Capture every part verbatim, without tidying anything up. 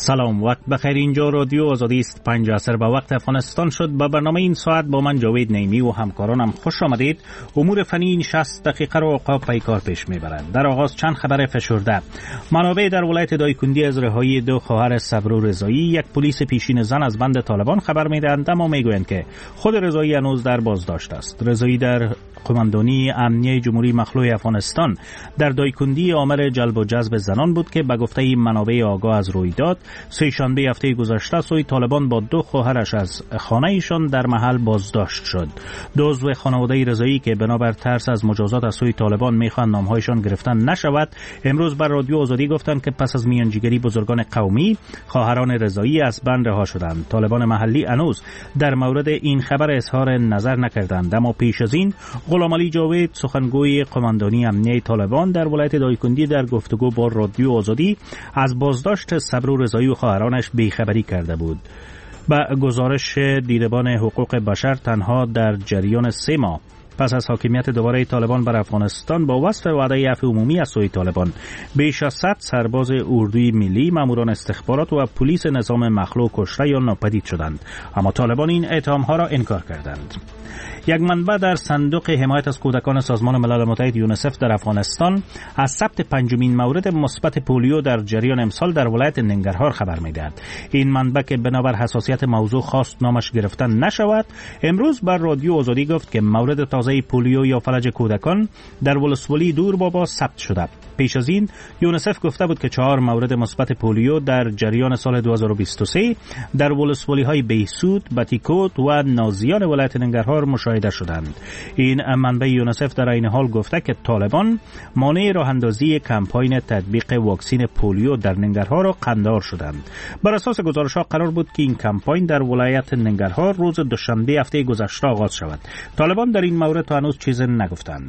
سلام، وقت بخیر. اینجا رادیو آزادی است. پنج عصر به وقت افغانستان شد. به برنامه این ساعت با من جاوید نعیمی و همکارانم خوش آمدید. امور فنی این شصت دقیقه رو عقاب پیکار پیش میبرد. در آغاز چند خبر فشرده. منابع در ولایت دایکندی از رهایی دو خواهر صبرو رضایی، یک پلیس پیشین زن از بند طالبان خبر میدهند، اما میگویند که خود رضایی هنوز در بازداشت است. رضایی در قماندانی امنیه جمهوری مخلوع افغانستان در دایکندی آمر جلب و جذب زنان بود که به گفته منابع آگاه از رویداد سه شنبه هفته گذشته سوی طالبان با دو خواهرش از خانه ایشان در محل بازداشت شد. دو عضو خانواده رضایی که بنابر ترس از مجازات از سوی طالبان میخوان نامهایشان گرفتن نشود، امروز بر رادیو آزادی گفتند که پس از میانجیگری بزرگان قومی خواهران رضایی از بند رها شدند. طالبان محلی هنوز در مورد این خبر اظهار نظر نکردند، اما پیش از این غلام علی جاوید سخنگوی قماندانی امنیه طالبان در ولایت دایکندی در گفتگو با رادیو آزادی از بازداشت صبرو رضایی و خواهرانش بیخبری کرده بود. با گزارش دیدبان حقوق بشر تنها در جریان سه ماه پس از حاکمیت دوباره طالبان بر افغانستان با وصف وعده عفو عمومی از سوی طالبان، بیش از صد سرباز اردوی ملی، ماموران استخبارات و پلیس نظام مخلوع کشته یا ناپدید شدند، اما طالبان این اتهامها را انکار کردند. یک منبع در صندوق حمایت از کودکان سازمان ملل متحد یونیسف در افغانستان از ثبت پنجمین مورد مثبت پولیو در جریان امسال در ولایت ننگرهار خبر می‌دهد. این منبع که بنابر حساسیت موضوع خواست نامش گرفتن نشود، امروز بر رادیو آزادی گفت که مورد تازه پولیو یا فلج کودکان در ولسوالی دور بابا ثبت شده. پیش از این یونیسف گفته بود که چهار مورد مثبت پولیو در جریان سال دو هزار و بیست و سه در ولسوالی‌های بیسود، بتیکوت و نازیان ولایت ننگرهار مشاهده شدند. این منبع یونیسف در این حال گفته که طالبان مانع راه اندازی کمپاین تطبیق واکسن پولیو در ننگرهار را قندار شدند. بر اساس گزارش‌ها قرار بود که این کمپاین در ولایت ننگرهار روز دوشنبه هفته گذشته آغاز شود. طالبان در این مورد تا هنوز چیزی نگفتند.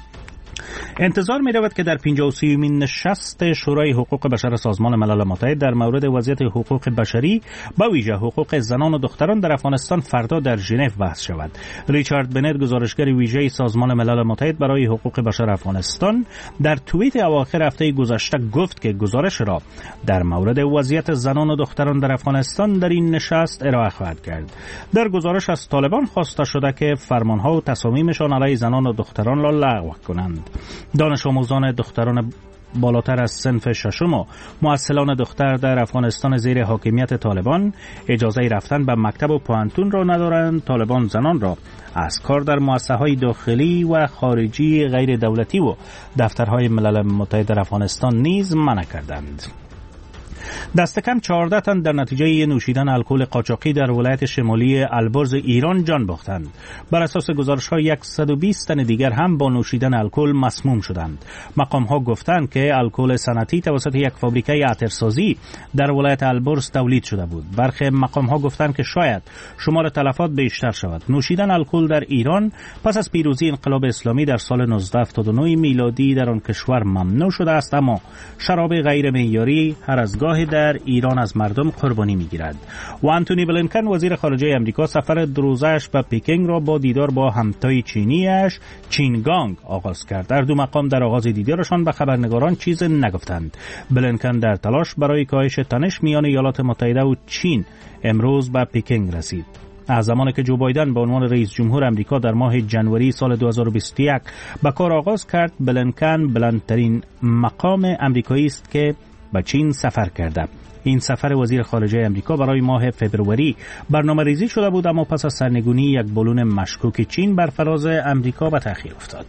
انتظار می رود که در پنجاه و سومین نشست شورای حقوق بشر سازمان ملل متحد در مورد وضعیت حقوق بشری به ویژه حقوق زنان و دختران در افغانستان فردا در ژنو بحث شود. ریچارد بنت، گزارشگر ویژه سازمان ملل متحد برای حقوق بشر افغانستان، در توییت اواخر هفته گذشته گفت که گزارش را در مورد وضعیت زنان و دختران در افغانستان در این نشست ارائه خواهد کرد. در گزارش از طالبان خواسته شده که فرمانها و تصامیمشان علیه زنان و دختران را لغو کنند. دانش آموزان دختران بالاتر از صنف ششم و مؤثلان دختر در افغانستان زیر حاکمیت طالبان اجازه رفتن به مکتب و پوهنتون را ندارند. طالبان زنان را از کار در مؤسسه‌های داخلی و خارجی غیر دولتی و دفترهای ملل متحد در افغانستان نیز منع کردند. دست کم چهارده تن در نتیجه نوشیدن الکل قاچاقی در ولایت شمالی البرز ایران جان باختند. بر اساس گزارش‌ها صد و بیست تن دیگر هم با نوشیدن الکل مسموم شدند. مقام‌ها گفتند که الکل صنعتی توسط یک فابریکه عطرسازی در ولایت البرز تولید شده بود. برخی مقام‌ها گفتند که شاید شمار تلفات بیشتر شود. نوشیدن الکل در ایران پس از پیروزی انقلاب اسلامی در سال نوزده هفتاد و نه میلادی در آن کشور ممنوع شده است، اما شراب غیر معیاری هر از گاه در ایران از مردم قربانی میگیرد. و آنتونی بلینکن، وزیر خارجه امریکا، سفر دو روزه‌اش به پکینگ را با دیدار با همتای چینیش چینگانگ آغاز کرد. در دو مقام در آغاز دیدارشان به خبرنگاران چیز نگفتند. بلینکن در تلاش برای کاهش تنش میان ایالات متحده و چین امروز به پکینگ رسید. از زمانی که جو بایدن به عنوان رئیس جمهور امریکا در ماه جنوری سال دو هزار و بیست و یک به کار آغاز کرد، بلینکن بلندترین مقام امریکایی است که به چین سفر کرده. این سفر وزیر خارجه امریکا برای ماه فوریه برنامه ریزی شده بود، اما پس از سرنگونی یک بالون مشکوک چین بر فراز امریکا به تأخیر افتاد.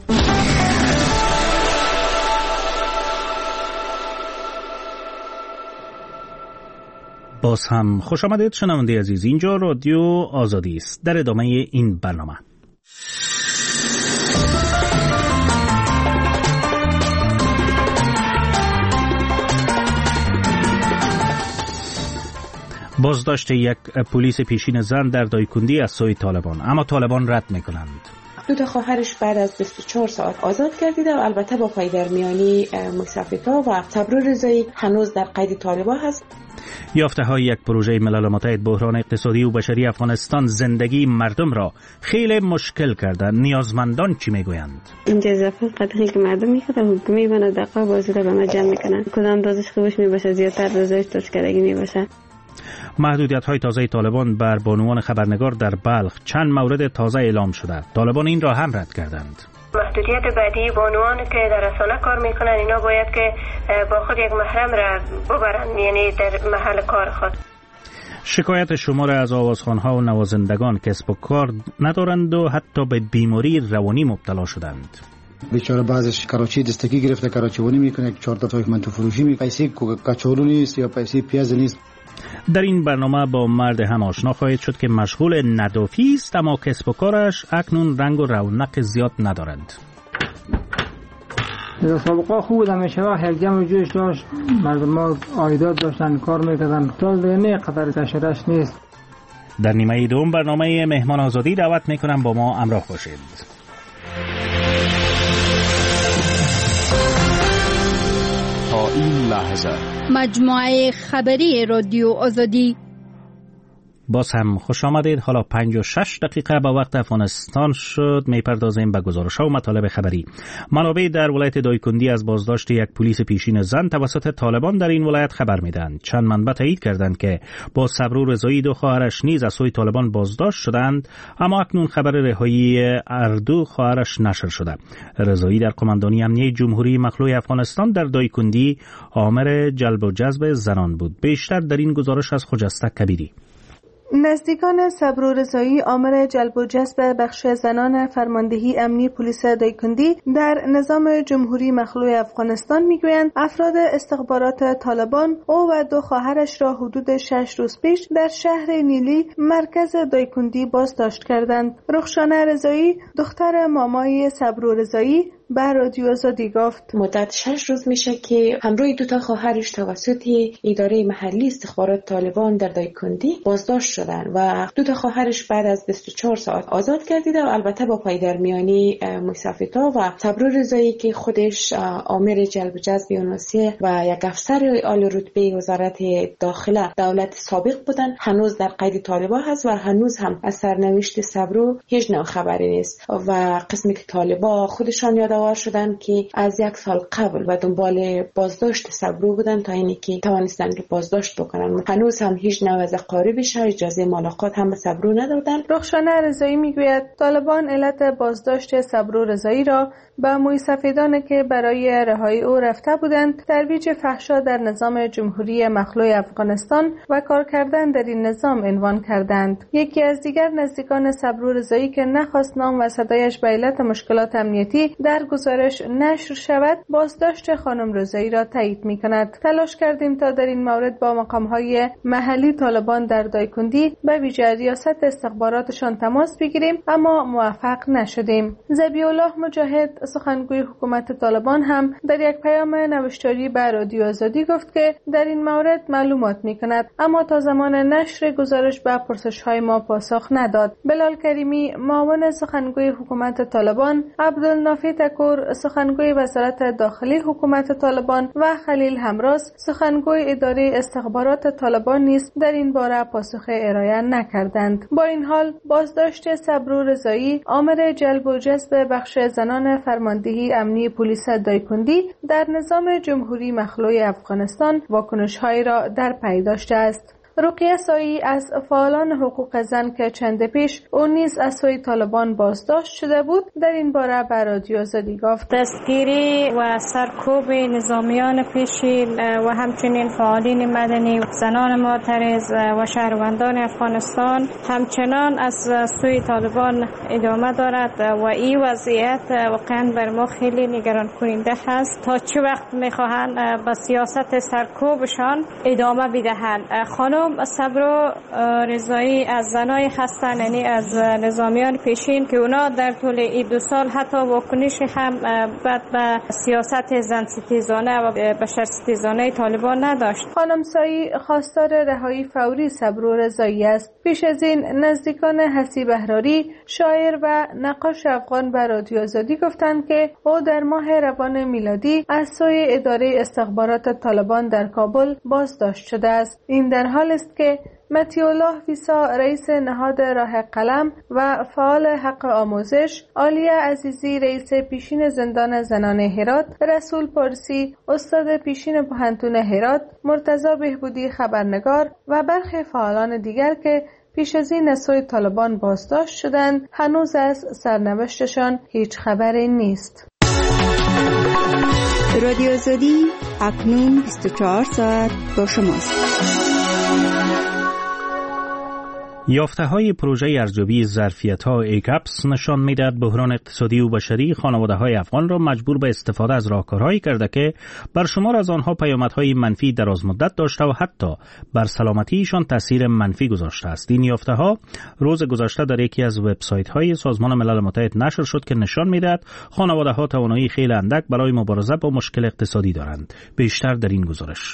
باز هم خوش آمدید شنونده عزیز، اینجا رادیو آزادی است. در ادامه این برنامه بازداشت یک پلیس پیشین زن در دایکندی از سوی طالبان، اما طالبان رد میکنند. دو تا خواهرش بعد از بیست و چهار ساعت آزاد گردیده و البته با پایدرمیانی مصطفی و صبرو رضایی هنوز در قید طالبان هست. یافته‌های یک پروژه ملل متحد بحران اقتصادی و بشری افغانستان زندگی مردم را خیلی مشکل کرده. نیازمندان چی میگویند؟ اینجا اضافه قطعی که مردم میخواد حکومت و دقیقا بازی را به ما جمع میکنن. کدام دازش خوبش میباشه زیادتر دازش توسکرگی میباشه. محدودیت‌های تازه طالبان بر بانوان خبرنگار در بلخ. چند مورد تازه اعلام شده. طالبان این را هم رد کردند. محدودیت بعدی بانوانی که در رسانه کار میکنن اینا باید که با خود یک محرم را ببرن، یعنی در محل کار خود. شکایت شمار از آوازخوان‌ها و نوازندگان کسب و کار ندارند و حتی به بیماری روانی مبتلا شدند. بیچاره بعضش کراچی دستگی گرفته، کراچیونی میکنه، چهارده تا یک منتو فروشی می پیسه کچالو نیست یا پیسه پیاز نیست. در این برنامه با مرد هم آشنا خواهید شد که مشغول ندافی است اما کسب و کارش اکنون رنگ و رونق زیاد ندارند. در سابقه خوب بود، همیشه وقت یک جمع جوش داشت، مردم ها عایدات داشتن، کار میکردن. سال دیگه نه قطر تشرش نیست. در نیمه دوم برنامه مهمان آزادی دعوت میکنم، با ما همراه باشید. تا این لحظه مجموعه خبری رادیو آزادی. باز هم خوش آمدید. حالا پنج و شش دقیقه به وقت افغانستان شد. میپردازیم به گزارش‌ها و مطالب خبری. منابع در ولایت دایکندی از بازداشت یک پلیس پیشین زن توسط طالبان در این ولایت خبر میدهند. چند منبع تایید کردند که با صبرو رضایی دو خواهرش نیز از سوی طالبان بازداشت شدند، اما اکنون خبر رهایی اردو خواهرش نشر شده. رضایی در قماندانی امنیه جمهوری مخلوع افغانستان در دایکندی آمر جلب و جذب زنان بود. بیشتر در این گزارش از خجسته کبیری. نزدیکان صبرو رضایی آمر جلب و جذب بخش زنان فرماندهی امنی پلیس دایکندی در نظام جمهوری مخلوع افغانستان میگویند افراد استخبارات طالبان او و دو خواهرش را حدود شش روز پیش در شهر نیلی مرکز دایکندی بازداشت کردند. رخشانه رضایی دختر مامای صبرو رضایی به رادیو آزادی گفت مدت شش روز میشه که همراه دو تا خواهرش توسط اداره محلی استخبارات طالبان در دایکندی بازداشت شدن و دو تا خواهرش بعد از بیست و چهار ساعت آزاد گردیده و البته با پایدرمیانی موسیفیتا و صبرو رضایی که خودش آمر جلب و جذب یونسی و یک افسر عالی رتبه وزارت داخله دولت سابق بودن، هنوز در قید طالبان هست و هنوز هم از سرنوشت صبرو هیچ نوع خبری نیست و قسمی که طالبان خودشان یاد شدن که از یک سال قبل و دنبال بازداشت صبرو بودن تا اینی که توانستن که بازداشت بکنن. هنوز هم هیچ نوع از قاربش اجازه ملاقات هم به صبرو ندادن. رخشانه رضایی میگوید طالبان علت بازداشت صبرو رضایی را به موسفیدانی که برای رهایی او رفته بودند ترویج فحشا در نظام جمهوری مخلوع افغانستان و کار کردن در این نظام عنوان کردند. یکی از دیگر نزدیکان صبرو رضایی که نخواست نام و صدایش به علت مشکلات امنیتی در گزارش نشر شود بازداشت خانم رضایی را تایید می‌کند. تلاش کردیم تا در این مورد با مقام‌های محلی طالبان در دایکندی به ویژه ریاست استخباراتشان تماس بگیریم اما موفق نشدیم. ذبیح الله مجاهد سخنگوی حکومت طالبان هم در یک پیام نوشتاری به رادیو آزادی گفت که در این مورد معلومات می‌کند اما تا زمان نشر گزارش به پرسش‌های ما پاسخ نداد. بلال کریمی معاون سخنگوی حکومت طالبان، عبدالنافی تکور سخنگوی وزارت داخلی حکومت طالبان و خلیل همراز سخنگوی اداره استخبارات طالبان نیز در این باره پاسخ ارائه نکردند. با این حال بازداشت صبرو رضایی آمر جلب و جذب بخش زنان فرماندهی امنی پلیس دایکندی در نظام جمهوری مخلوع افغانستان واکنش‌هایی را در پی داشته است. رقیه سایی از فعالان حقوق زن که چند پیش او نیز از سوی طالبان بازداشت شده بود در این باره به رادیو آزادی گفت دستگیری و سرکوب نظامیان پیشین و همچنین فعالین مدنی زنان معترض و شهروندان افغانستان همچنان از سوی طالبان ادامه دارد و این وضعیت واقعا بر ما خیلی نگران کننده هست. تا چه وقت میخواهند به سیاست سرکوبشان ادامه بدهند؟ خانم خانم صبرا رضایی از زنای هستن، یعنی از نظامیان پیشین که اونا در طول این دو سال حتی واکنش هم بعد به سیاست زن ستیزانه و بشر ستیزانه طالبان نداشت. خانم سایی خواستار رهایی فوری صبرا رضایی است. پیش از این نزدیکان حسیب احراری، شاعر و نقاش افغان به رادیو آزادی گفتند که او در ماه روان میلادی از سوی اداره استخبارات طالبان در کابل بازداشت شده است. این در حال است که مطیع الله ویسا رئیس نهاد راه قلم و فعال حق آموزش، عالیه عزیزی رئیس پیشین زندان زنان هرات، رسول پارسی استاد پیشین پوهنتون هرات، مرتضی بهبودی خبرنگار و برخی فعالان دیگر که پیش از این از سوی طالبان بازداشت شدند هنوز از سرنوشتشان هیچ خبری نیست. رادیو آزادی اکنون بیست و چهار ساعت با شماست. یافته‌های پروژه ارزیابی ظرفیت‌ها ایکپس نشان می‌دهد بحران اقتصادی و بشری خانواده‌های افغان را مجبور به استفاده از راهکارهایی کرده که بر شمار از آنها پیامدهای منفی درازمدت داشته و حتی بر سلامتیشان تاثیر منفی گذاشته است. این یافته‌ها روز گذشته در یکی از وبسایت‌های سازمان ملل متحد نشر شد که نشان می‌دهد خانواده‌ها توانایی خیلی اندک برای مبارزه با مشکل اقتصادی دارند. بیشتر در این گزارش.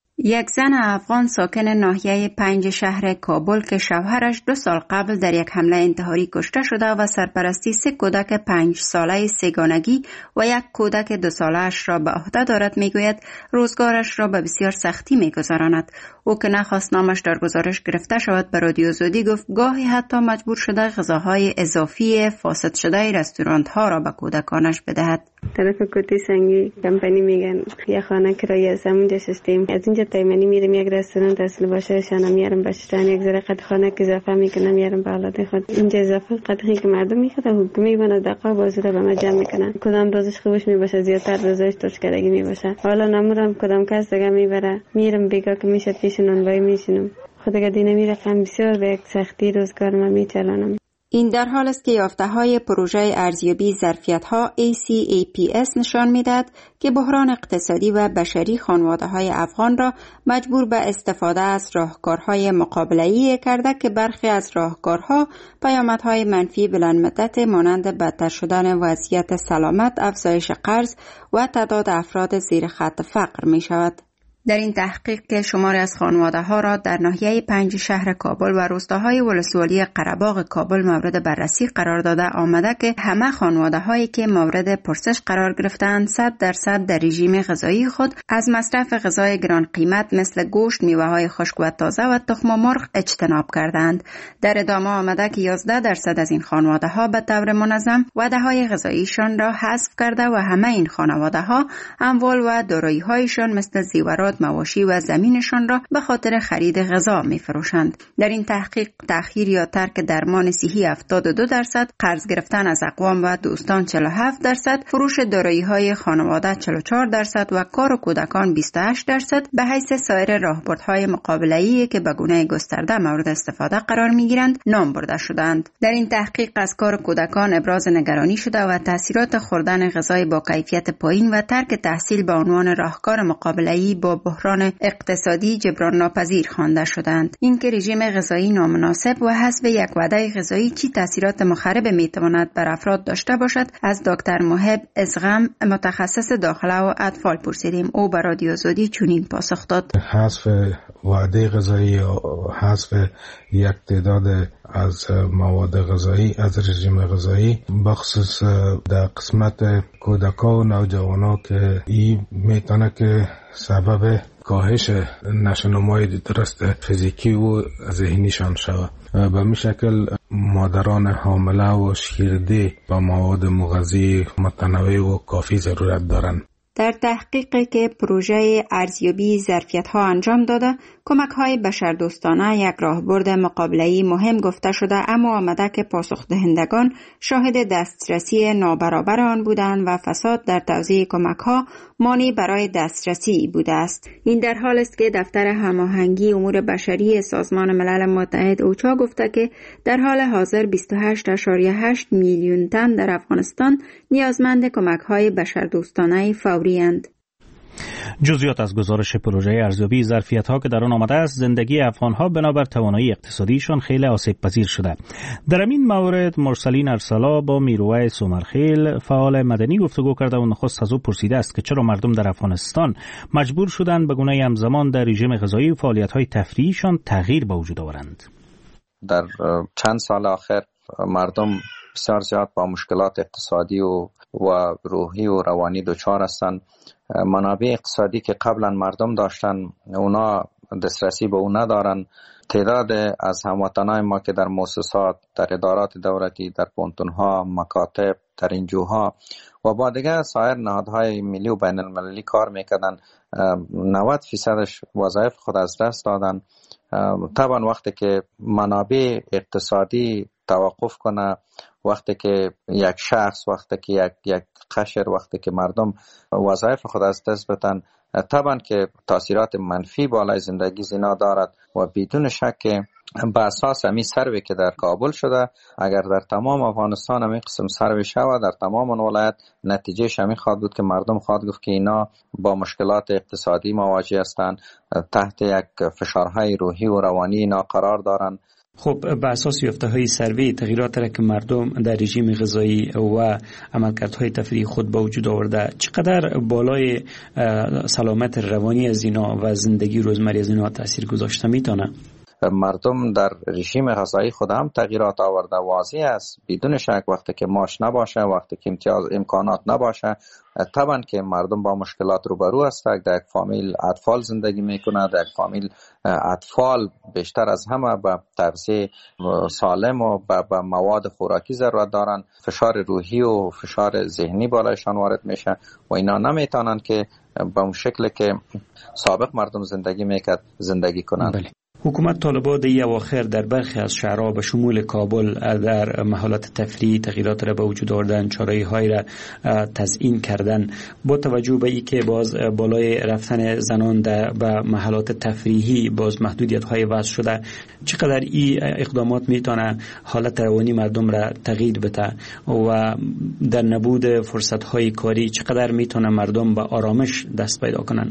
یک زن افغان ساکن ناحیه پنج شهر کابل که شوهرش دو سال قبل در یک حمله انتحاری کشته شده و سرپرستی سه کودک پنج ساله سگانگی و یک کودک دو ساله‌اش را به عهده دارد میگوید روزگارش را به بسیار سختی میگذراند. او که نخواست نامش در گزارش گرفته شود به رادیو آزادی گفت گاهی حتی مجبور شده غذاهای اضافی فاسد شده رستوران ها را به کودکانش بدهد. طرف کوتی سنگی کمپانی میگن یه خانه کرایه از همونجا شستیم. از اینجا تایمانی میرم یک رستوران اصل باشه شانم میارم باشتن یک ذره قد خانه که اضافه میکنم میارم به اولاد خود. اینجا اضافه قدری که مردم میخواد حکومت میبنه دقیقا بازی رو به ما جمع میکنن. کدام روزش خوبش میباشه زیادتر روزش توشکرگی میباشه. حالا نمورم کدام کس دیگه میبره میرم بیگا که میشه پیشونون وای میشینم. خود دیگه دینه میرم بسیار به یک سختی روزگار ما میچلانم. این در حال است که یافته‌های پروژه ارزیابی ظرفیت‌ها ای سی ای پی اس نشان می‌دهد که بحران اقتصادی و بشری خانواده‌های افغان را مجبور به استفاده از راهکارهای مقابله‌ای کرده که برخی از راهکارها پیامدهای منفی بلندمدت مانند بدتر شدن وضعیت سلامت، افزایش قرض و تعداد افراد زیر خط فقر می‌شود. در این تحقیق که شماری از خانواده ها را در ناحیه پنج شهر کابل و روستاهای ولسوالی قره‌باغ کابل مورد بررسی قرار داده آمده که همه خانواده هایی که مورد پرسش قرار گرفتند صد درصد در رژیم غذایی خود از مصرف غذای گران قیمت مثل گوشت، میوه های خشک و تازه و تخم مرغ اجتناب کردند. در ادامه آمده که یازده درصد از این خانواده ها به طور منظم وعده های غذاییشان را حذف کرده و همه این خانواده ها اموال و دارایی هایشان مثل زیورات، مواشی و زمینشان را به خاطر خرید غذا می فروشند. در این تحقیق تأخیر یا ترک درمان صحی هفتاد و دو درصد، قرض گرفتن از اقوام و دوستان چهل و هفت درصد، فروش دارایی های خانواده چهل و چهار درصد و کار و کودکان بیست و هشت درصد به حیث سایر راهبردهای مقابله‌ای که به گونه گسترده مورد استفاده قرار می گیرند نام برده شدند. در این تحقیق از کار کودکان ابراز نگرانی شده و تاثیرات خوردن غذای با کیفیت پایین و ترک تحصیل به عنوان راهکار مقابله‌ای با بحران اقتصادی جبران ناپذیر خوانده شدند. این که رژیم غذایی نامناسب و حذف یک وعده غذایی چی تاثیرات مخرب میتواند بر افراد داشته باشد از دکتر محب ازغم متخصص داخله و اطفال پرسیدیم. او به رادیو آزادی چنین پاسخ داد: حذف وعده غذایی یا حذف یک تعداد از مواد غذایی از رژیم غذایی بخصوص در قسمت کودکان و نوجوانان که این میتونه که سبب کاهش نشونمای درست فیزیکی و ذهنیشان شود. به می شکل مادران حامله و شیرده با مواد مغذی متنوع و کافی ضرورت دارند. در تحقیقی که پروژه ارزیابی ظرفیت‌ها انجام داده، کمک‌های بشردوستانه یک راهبرد مقابله‌ای مهم گفته شده، اما آمده که پاسخ‌دهندگان شاهد دسترسی نابرابر آن بودند و فساد در توزیع کمک‌ها مانع برای دسترسی بوده است. این در حال است که دفتر هماهنگی امور بشری سازمان ملل متحد اوچا گفته که در حال حاضر بیست و هشت ممیز هشت میلیون تن در افغانستان نیازمند کمک‌های بشردوستانه فوری اند. جزئیات از گزارش پروژه ارزیابی ظرفیت‌ها که در آن آمده است، زندگی افغان‌ها بنابر توانایی اقتصادیشان خیلی آسیب پذیر شده. در این مورد مرسلین ارسلا با میرویس سومرخیل فعال مدنی گفتگو کرده و نخست از او پرسیده است که چرا مردم در افغانستان مجبور شدند به گونه همزمان در رژیم غذایی و فعالیت‌های تفریحیشان تغییر به وجود آورند. در چند سال آخر مردم بسیار زیاد با مشکلات اقتصادی و و روحی و روانی دچار هستند. منابع اقتصادی که قبلا مردم داشتن اونا دسترسی به اون ندارن. تعداد از هموطنان ما که در مؤسسات، در ادارات دولتی، در پونتونها، مکاتب، در انجوها و با دیگر سایر نهادهای ملی و بین المللی کار میکردن، نود فیصدش وظایف خود از دست دادن. طبعا وقتی که منابع اقتصادی توقف کنه، وقتی که یک شخص، وقتی که یک یک قشر، وقتی که مردم وظایف خود از دست بدن، طبعا که تاثیرات منفی بالای زندگی زینا دارد و بدون شک به اساس همین سروی که در کابل شده، اگر در تمام افغانستان همین قسم سروی شود، در تمام ولایت، نتیجه همین خواهد بود که مردم خواهد گفت که اینا با مشکلات اقتصادی مواجه هستند، تحت یک فشارهای روحی و روانی اینا قرار دارند. خب به اساس یافته‌های سروی، تغییرات را که مردم در رژیم غذایی و عملکردهای تفریحی خود به وجود آورده، چقدر بالای سلامت روانی از اینا و زندگی روزمره از اینا تاثیر گذاشته میتونه؟ مردم در رژیم غذایی خود هم تغییرات آورده. واضح است بدون شک وقتی که ماش نباشه، وقتی که امتیاز امکانات نباشه، طبعا که مردم با مشکلات روبرو هستند. در یک فامیل اطفال زندگی میکنه، در یک فامیل اطفال بیشتر از همه به تغذیه سالم و به مواد خوراکی ضرورت دارن. فشار روحی و فشار ذهنی بالایشان وارد میشه و اینا نمیتونن که به اون شکل که سابق مردم زندگی میکرد زندگی کنن. بله. حکومت طالبان در اواخر در برخی از شهرها به شمول کابل در محلات تفریحی تغییرات را به وجود آوردن، چاره‌های را تزیین کردن. با توجه به اینکه باز بالای رفتن زنان در به محلات تفریحی باز محدودیت‌های وضع شده، چقدر این اقدامات میتونه حالت روانی مردم را تغییر بده و در نبود فرصت‌های کاری چقدر میتونه مردم به آرامش دست پیدا کنن؟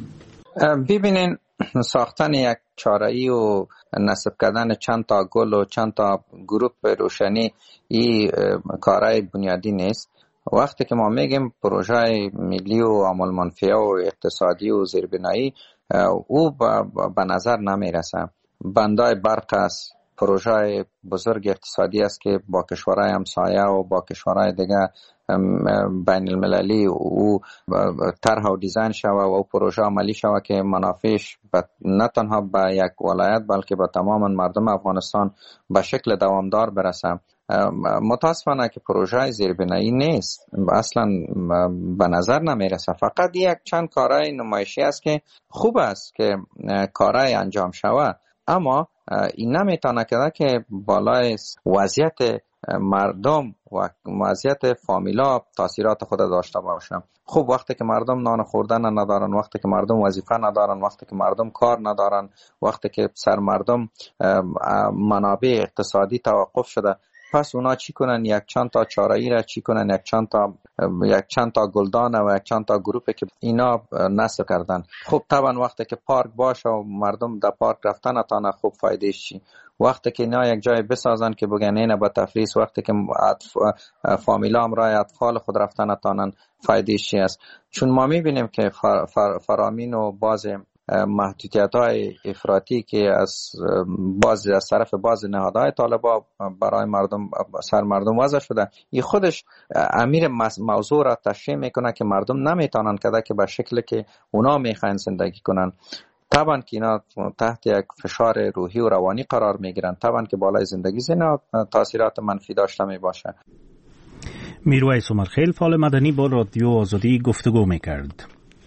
ببینین، ساختن یک چاره‌ای و نصب کردن چند تا گل و چند تا گروپ روشنی این کارهای بنیادی نیست. وقتی که ما میگیم پروژه ملی و عمل منفعه و اقتصادی و زیربنایی، او به نظر نمیرسه. بندای برق است، پروژه بزرگ اقتصادی است که با کشورهای همسایه و با کشورهای دیگه بین المللی او طرح و دیزاین شوه و او پروژه عملی شوه که منافعش نه تنها به یک ولایت بلکه به تمام مردم افغانستان به شکل دوامدار برسه. متاسفانه که پروژه زیربنایی نیست، اصلا به نظر نمیرسه. فقط یک چند کارهای نمایشی است که خوب است که کارهای انجام شوه، اما این نمیتونه که بالای وضعیت مردم و وضعیت فامیلا تاثیرات خود داشته باشه. خب وقتی که مردم نان خوردن ندارن، وقتی که مردم وظیفه ندارن، وقتی که مردم کار ندارن، وقتی که سر مردم منابع اقتصادی توقف شده، پس اونا چی کنن؟ یک چند تا چاره‌ای را چی کنن؟ یک چند تا یک چند تا گلدان و یک چند تا گروپی که اینا نصب کردن. خب طبعا وقتی که پارک باشه و مردم در پارک رفتن نتانه، خوب فایدهش چی؟ وقتی که اینا یک جای بسازن که بگن اینه با تفریح، وقتی که فامیلا هم رای اطفال خود رفتن نتانن، فایدهش چی است؟ چون ما میبینیم که فر فر فرامین و باز محدودیت‌های افراطی که از باز از طرف باز نهادهای طالبان برای مردم سر مردم وضع شده، این خودش امیر موضوع را تشریح میکنه که مردم نمیتونن کده که به شکلی که اونا میخواین زندگی کنن. طبعا که اینا تحت یک فشار روحی و روانی قرار میگیرن، طبعا که بالای زندگی زینا تاثیرات منفی داشته میباشه. میرویس سومرخیل فعال مدنی با رادیو آزادی گفتگو میکرد.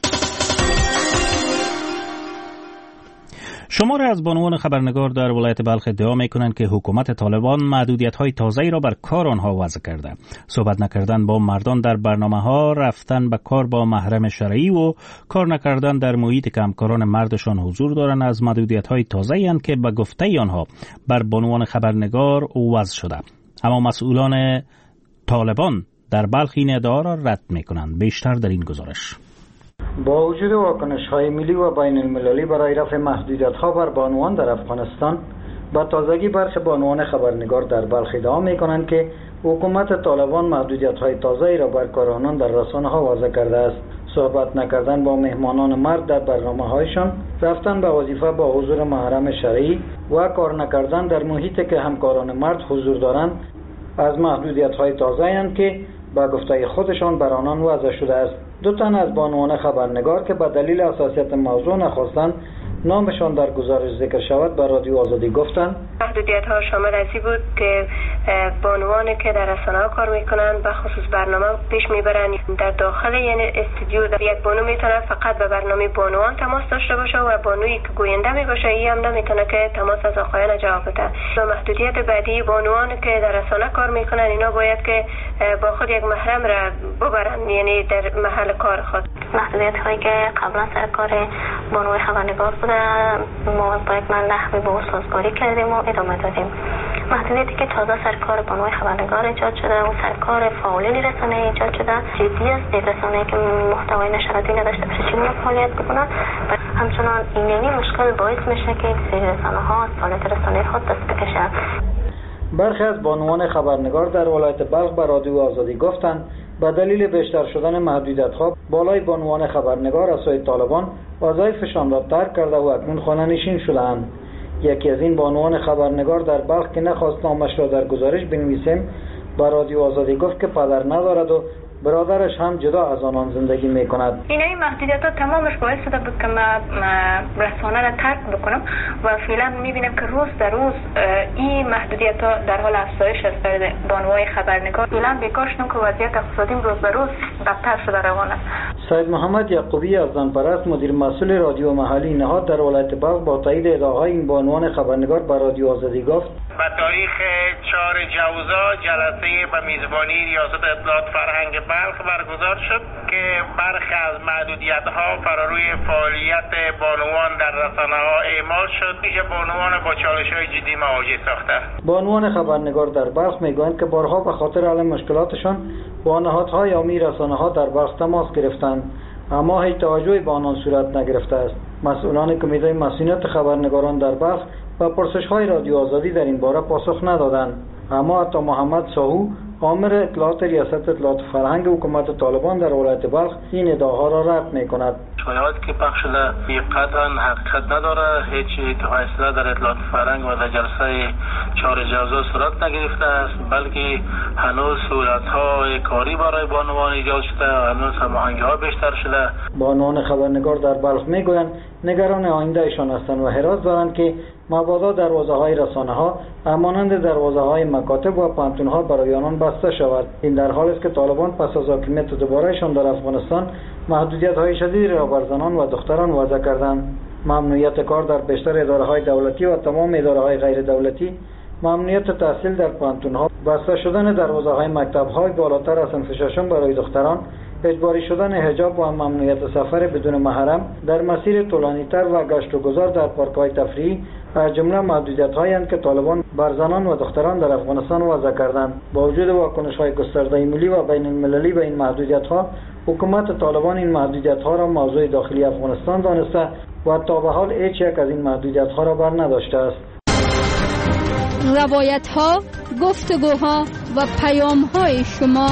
شماره از بانوان خبرنگار در ولایت بلخ ادعا میکنند که حکومت طالبان محدودیت‌های تازه‌ای را بر کار آنها وضع کرده. صحبت نکردن با مردان در برنامه‌ها، رفتن به کار با محرم شرعی و کار نکردن در محیط که همکاران مردشان حضور دارند از محدودیت‌های تازه‌ای اند که به گفته آنها بر بانوان خبرنگار وضع شده. اما مسئولان طالبان در بلخ این ادعا را رد میکنند. بیشتر در این گزارش. با وجود واکنش‌های ملی و بین المللی برای رفع محدودیت‌ها بر بانوان در افغانستان، با تازگی برخی بانوان خبرنگار در بلخ ادعا می‌کنند که حکومت طالبان محدودیت‌های تازه‌ای را بر کارآمدان در رسانه‌ها وضع کرده است. صحبت نکردن با مهمانان مرد در برنامه‌هایشان، رفتن به وظیفه با حضور محرم شرعی و کار نکردن در محیطی که همکاران مرد حضور دارند از محدودیت‌های تازه‌اند که با گفته خودشان بر آنان وضع شده است. دو تن از بانوان خبرنگار که به دلیل حساسیت موضوع نخواستند نامشان در گزارش ذکر شود به رادیو آزادی گفتند محدودیت ها شامل ازی بود که بانوانی که در رسانه‌ها کار میکنن به خصوص برنامه پیش میبرن در داخل یعنی استودیو در یک بانو میتونه فقط به برنامه بانوان تماس داشته باشه و بانویی که گوینده میباشه ای هم نمیتونه که تماس از آقایان جواب بده. و محدودیت بعدی بانوانی که در رسانه کار میکنن اینا باید که با خود یک محرم را ببرن یعنی در محل کار خود. محدودیت هایی که قبلا سر کار بانوی خبرنگار بوده ما با یک نحوی به سازگاری کردیم و ادامه دادیم. محدودیتی که تازه سر کار بانوی خبرنگار ایجاد شده و سر کار فعالین رسانه ایجاد شده جدی است. یک رسانه‌ای که محتوای نشریاتی نداشته باشه چگونه فعالیت بکنه و همچنان این یعنی مشکل باعث میشه که سری رسانه‌ها از فعالیت رسانه خود دست بکشند. برخی از بانوان خبرنگار در ولایت بلخ به رادیو آزادی گفتند به دلیل بیشتر شدن محدودیت‌ها بالای بانوان خبرنگار از سوی طالبان وظایفشان را ترک کرده و اکنون خانه‌نشین شده‌اند. یکی از این بانوان خبرنگار در بلخ که نخواست نامش را در گزارش بنویسیم به رادیو آزادی گفت که پدر ندارد و برادرش هم جدا از آنان زندگی میکند. این این محدودیت‌ها تمامش باعث شده بود که من رسانه را ترک بکنم و فعلا میبینم که روز در روز این محدودیت‌ها در حال افزایش است برای بانوهای خبرنگار. فعلا بیکار شدم که وضعیت اقتصادی روز به روز بدتر شده روان است. سید محمد یعقوبی از زنپرست مدیر مسئول رادیو محلی نهاد در ولایت بلخ با تایید ادعاهای این بانوان خبرنگار به رادیو آزادی گفت به تاریخ چهار جوزا جلسه به میزبانی ریاست اطلاعات فرهنگ بلخ برگزار شد که برخی از محدودیت‌ها فراروی فعالیت بانوان در رسانه‌ها اعمال شد. میشه بانوان با چالش‌های جدی مواجه ساخته. بانوان خبرنگار در بلخ میگویند که بارها به خاطر حل مشکلاتشان با نهادهای عامی رسانه‌ها در بلخ تماس گرفتند اما هیچ توجهی به آنان صورت نگرفته است. مسئولان کمیته مسئولیت خبرنگاران در بلخ و پرسش‌های رادیو آزادی در این باره پاسخ ندادند. اما حتی محمد ساهو آمر اطلاعات ریاست اطلاعات فرهنگ حکومت طالبان در ولایت بلخ این ادعاها را رد می‌کند. شایعاتی که پخش شده قطعاً حقیقت نداره. هیچ اصلا در اطلاعات فرهنگ و در جلسه چهار جوزا صورت نگرفته است، بلکه هنوز سهولت‌های کاری برای بانوان ایجاد شده و هنوز هماهنگی‌ها بیشتر شده. بانوان خبرنگار در بلخ میگویند نگران آیندهشان هستند و حراس دارند که مبادا دروازه‌های رسانه‌ها همانند دروازه‌های مکاتب و پانتون‌ها برای آنان بسته شود. این در حالی است که طالبان پس از حاکمیت دوباره‌شان در افغانستان محدودیت‌های شدیدی را بر زنان و دختران وضع کردند. ممنوعیت کار در بیشتر اداره‌های دولتی و تمام اداره‌های غیر دولتی، ممنوعیت تحصیل در پانتون‌ها، بسته شدن دروازه‌های مکتب‌های بالاتر از صنف ششم برای دختران، اجباری شدن حجاب و ممنوعیت سفر بدون محرم در مسیر طولانی‌تر و گشت و گذار در پارک‌های تفریحی از جمله محدودیت‌هایی هستند که طالبان بر زنان و دختران در افغانستان وضع کردند. با وجود واکنش‌های گسترده ملی و بین المللی به این محدودیت‌ها، حکومت طالبان این محدودیت‌ها را موضوع داخلی افغانستان دانسته و تا به حال هیچ یک از این محدودیت‌ها را بر نداشته است. روایت‌ها، گفتگوها و پیام‌های شما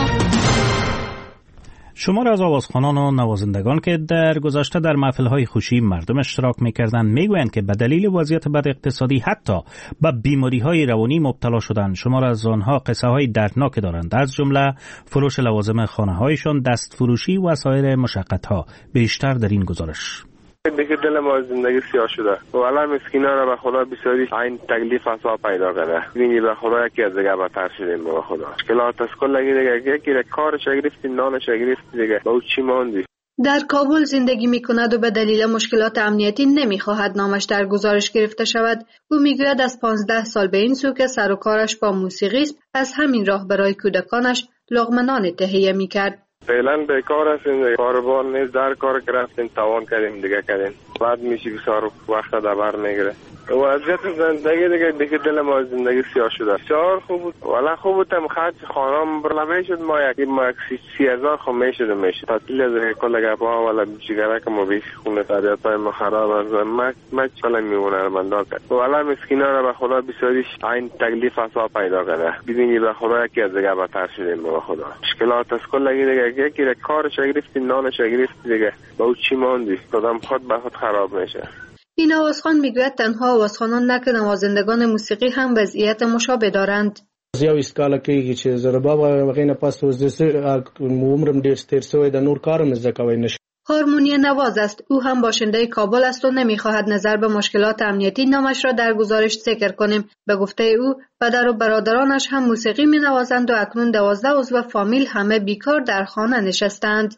شما را از آوازخوانان و نوازندگان که در گذشته در محفل‌های خوشی مردم اشتراک می‌کردند می‌گویند که به دلیل وضعیت بد اقتصادی حتی به بیماری‌های روانی مبتلا شدند. شما را از آنها قصه‌های دردناک دارند، از جمله فروش لوازم خانه‌هایشان، دستفروشی و سایر مشقت‌ها. بیشتر در این گزارش. دیگه دل ما زندگی سیاه شده و الان مسکینا را به خدا بسیاری این تکلیف عذاب پیدا کرده. ببینید به خدا یکی از دیگه بدتر شدیم به خدا. مشکلات از کل دیگه یکی را کارش گرفتیم، نانش گرفتیم دیگه با او چی ماندی. در کابل زندگی می کند و به دلیل مشکلات امنیتی نمی خواهد نامش در گزارش گرفته شود. او میگوید از پانزده سال به این سو که سر و کارش با موسیقی است، از همین راه برای کودکانش لقمه نان تهیه می کرد. فعلا بیکار هستیم، کاروبار نیست، در کار گرفتیم، توان کردیم دیگه کردیم. بعد میشه بسیار وقت دبر میگیره. وضعیت زندگی دیگه دیگه دل ما زندگی سیاه شده. بسیار خوب بود. والا خوب بود. هم خرج خانم برلا میشد ما یک ما سی هزار خو میشد میشد. تعطیل از کل گپا والا بیچاره که ما بیش خونه طبیعت های ما خراب است. ما ما چلا میمونه بندا کرد. والا مسکینا را به خدا بسیاریش این تکلیف اصلا پیدا کرده. ببینید به خدا یکی از دیگه بدتر شدیم به خدا. مشکلات از کل دیگه یکی را کارش گرفتی نانش گرفتی دیگه با او چی ماندی؟ آدم خود به خود خراب میشه. این آوازخوان میگوید تنها آوازخوانان نه که نوازندگان موسیقی هم وضعیت مشابه دارند. یو اسکاله کېږي چې زه بابا غینه پاس وزده عمرم ډیر ستر سوی د نور کارم زده کوي نشه. هارمونی نواز است. او هم باشنده کابل است و نمیخواهد نظر به مشکلات امنیتی نامش را در گزارش ذکر کنیم. به گفته او پدر و برادرانش هم موسیقی می نوازند و اکنون دوازده عضو فامیل همه بیکار در خانه نشستند.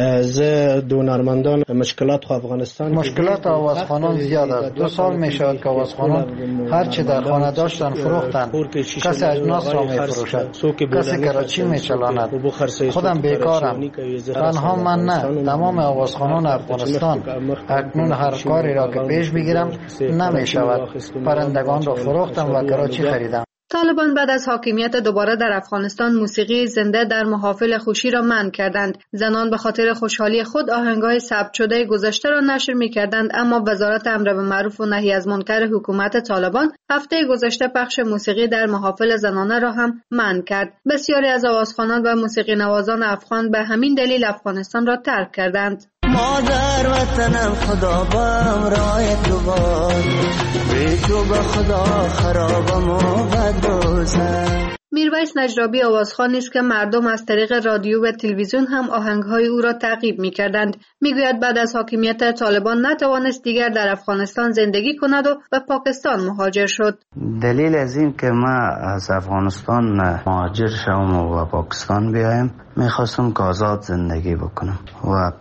زه دونرمندان مشکلات خو افغانستان مشکلات آوازخوانان زیاد است. دو سال می شود که آوازخوانان هر چه در خانه داشتن فروختند. کسی اجناس را می فروشد، کسی کراچی می چلاند. خودم بیکارم. تنها من نه، تمام آوازخوانان افغانستان. اکنون هر کاری را که پیش بگیرم نمی شود. پرندگان را فروختم و کراچی خریدم. طالبان بعد از حاکمیت دوباره در افغانستان موسیقی زنده در محافل خوشی را منع کردند. زنان به خاطر خوشحالی خود آهنگ‌های ثبت شده گذشته را نشر می‌کردند، اما وزارت امر به معروف و نهی از منکر حکومت طالبان هفته گذشته پخش موسیقی در محافل زنانه را هم منع کرد. بسیاری از آوازخوانان و موسیقی نوازان افغان به همین دلیل افغانستان را ترک کردند. مادر وطنم خدا بم رای تو باد، بی تو به خدا خرابم و بدوزم. میرویس نجرابی آوازخوانی است که مردم از طریق رادیو و تلویزیون هم آهنگهای او را تعقیب می‌کردند. میگوید بعد از حاکمیت طالبان نتوانست دیگر در افغانستان زندگی کند و به پاکستان مهاجر شد. دلیل از این که ما از افغانستان مهاجر شوم و پاکستان بیایم، میخواستم که آزاد زندگی بکنم و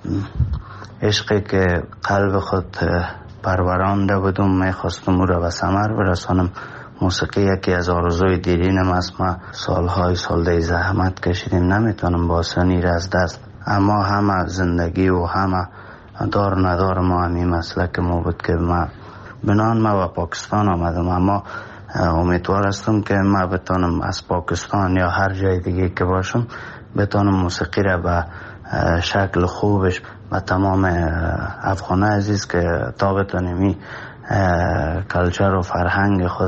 عشقی که قلب خود پرورانده بودم میخواستم او را به ثمر برسانم. موسیقی یکی از آرزوی دیرینم است. ما سالهای سالده زحمت کشیدیم، نمیتونم با آسانی را از دست. اما همه زندگی و همه دار ندار ما همین مسلک ما بود که ما بنان ما به پاکستان آمدم. اما امیدوار هستم که ما بتانم از پاکستان یا هر جای دیگه که باشم بتانم موسیقی را به شکل خوبش و تمام افغان عزیز که تا بتانیم کلچر و فرهنگ خود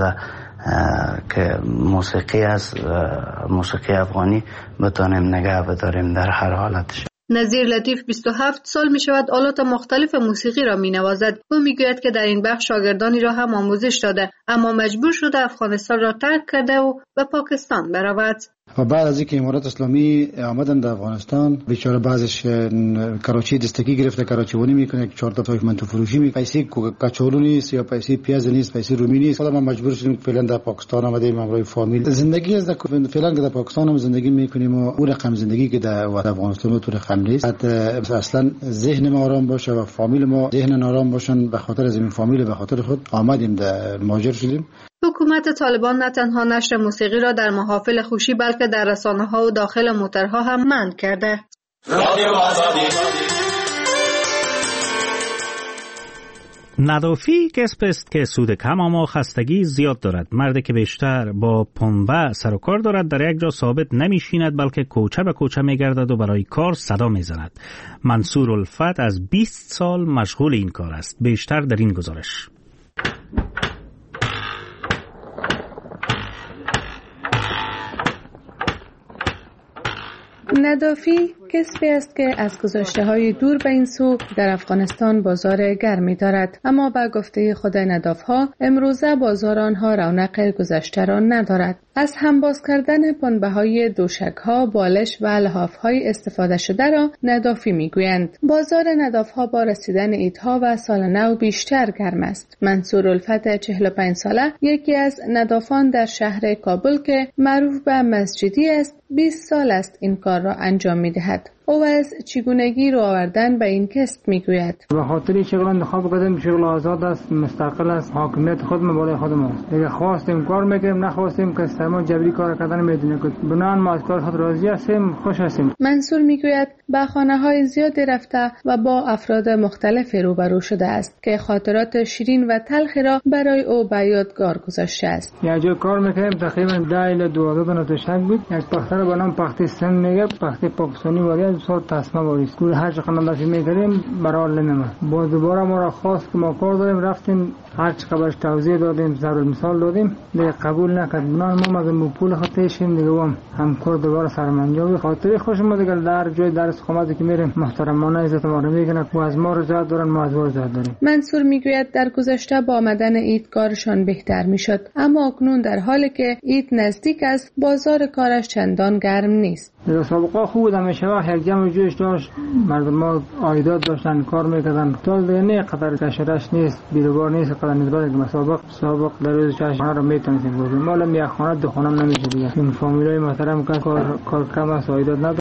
که موسیقی از موسیقی افغانی بتانیم نگه بداریم در هر حالتش. نظیر لطیف بیست و هفت سال می شود آلات مختلف موسیقی را می نوازد. او می گوید که در این بخش شاگردانی را هم آموزش داده، اما مجبور شده افغانستان را ترک کرده و به پاکستان برود. و بعد از اینکه امارات اسلامی آمدن در افغانستان، بیچاره بعضش کراچی دستگی گرفته، کراچیونی میکنه، چهار تا تایف منتو فروشی می پیسه کچالو نیست یا پیسه پیاز نیست، پیسه رومی نیست. خودم مجبور شدیم فعلا در پاکستان آمدیم همراه فامیل. زندگی از فعلا که در پاکستان هم زندگی میکنیم و اون رقم زندگی که در افغانستان تو رقم نیست. اصلا ذهن ما آرام باشه و فامیل ما ذهن آرام باشن. به خاطر از این فامیل به خاطر خود آمدیم در مهاجر شدیم. حکومت طالبان نه تنها نشر موسیقی را در محافل خوشی بلکه در رسانه‌ها و داخل موترها هم منع کرده. ندافی کسب است که سود کم اما خستگی زیاد دارد. مردی که بیشتر با پنبه سر و کار دارد در یک جا ثابت نمیشیند بلکه کوچه به کوچه میگردد و برای کار صدا میزند. منصور الفت از بیست سال مشغول این کار است. بیشتر در این گزارش. ندافی کسبی است که از گذشته های دور به این سو در افغانستان بازار گرمی دارد، اما با گفته خود نداف ها امروزه بازار آنها رونق گذشته را ندارد. از همباز کردن پنبه های دوشک ها، بالش و لحاف های استفاده شده را ندافی می گویند. بازار نداف ها با رسیدن عیدها و سال نو بیشتر گرم است. منصور الفت چهل و پنج ساله یکی از ندافان در شهر کابل که معروف به مسجدی است، بیست سال است این کار را انجام می دهد. دارد. او از چگونگی رو آوردن به این کسب میگوید. به خاطر شغل انتخاب کردیم، شغل آزاد است، مستقل است، حاکمیت خودم بالای خودم است. اگه خواستیم کار میکنیم، نخواستیم که سرما جبری کار کردن میدونه که بنان ما از کار خود راضی هستیم، خوش هستیم. منصور میگوید به خانه‌های زیادی رفته و با افراد مختلف روبرو شده است که خاطرات شیرین و تلخ را برای او به یادگار گذاشته است. یه جای کار میکنیم تقریبا ده الی دوازده تا تشک بود. یک پختر به نام پختی سن میگه، پختی پاکستانی وارد سال تسمه واریست. کل هر چقدر نماسی میکردیم برای نمیمه. با دوباره ما را خواست که ما کار داریم، رفتیم هر چقدر برش توضیح دادیم، ضرب مثال دادیم، دیگه قبول نکرد. بنان ما مگه پول خود تیشیم دیگه هم هم کار دوباره سرمنجا. خاطر خوش ما دیگه در جای درس خامازی که میریم محترمانه عزت ما رو میکنه و از ما رضایت دارن، ما از رضایت داریم. منصور میگوید در گذشته با آمدن عید کارشان بهتر میشد، اما اکنون در حالی که عید نزدیک است بازار کارش چندان گرم نیست. در سابقه خوب بود، همیشه وقت یک جمع جوش داشت، مردم ما عایدات داشتن، کار میکردن. تا دیگه نه قطر کشرش نیست، بیروبار نیست قطر نسبت که مسابق سابق در روز چهارشنبه رو میتونیم بگیم. مالم یک خانه دو خانه نمیشه دیگه. این فامیلای محترم که کار کار کم است، عایدات نداره.